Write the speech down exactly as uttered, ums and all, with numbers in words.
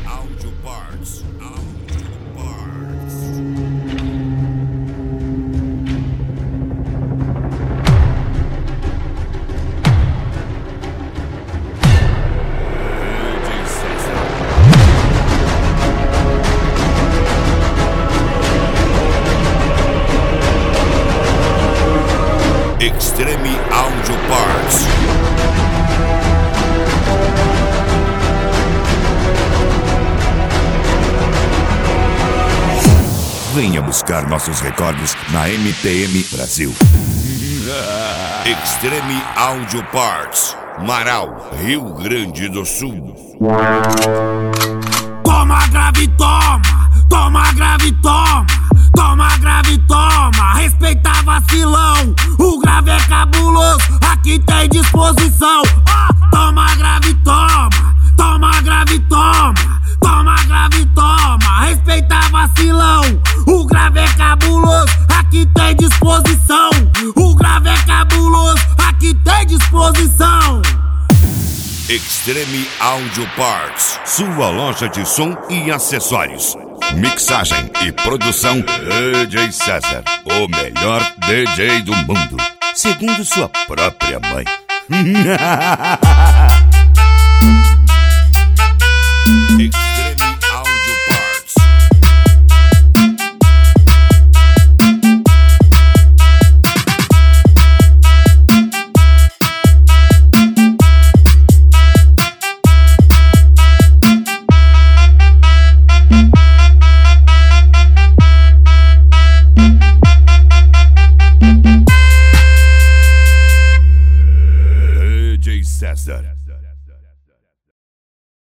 Audio Parts. Audio Parts. Extreme Audio Parts. Venha buscar nossos recordes na M T M Brasil. Extreme Audio Parts, Marau, Rio Grande do Sul. Toma grave, toma, toma grave, toma, toma grave, toma, respeita vacilão, o grave é cabuloso, aqui tem disposição. Oh, toma grave, toma, toma grave, toma, toma grave, toma, respeita vacilão, o grave é cabuloso, aqui tem disposição. O grave é cabuloso, aqui tem disposição. Extreme Audio Parts, sua loja de som e acessórios. Mixagem e produção D J César, o melhor D J do mundo, segundo sua própria mãe. Extreme Audio Parts. D J César.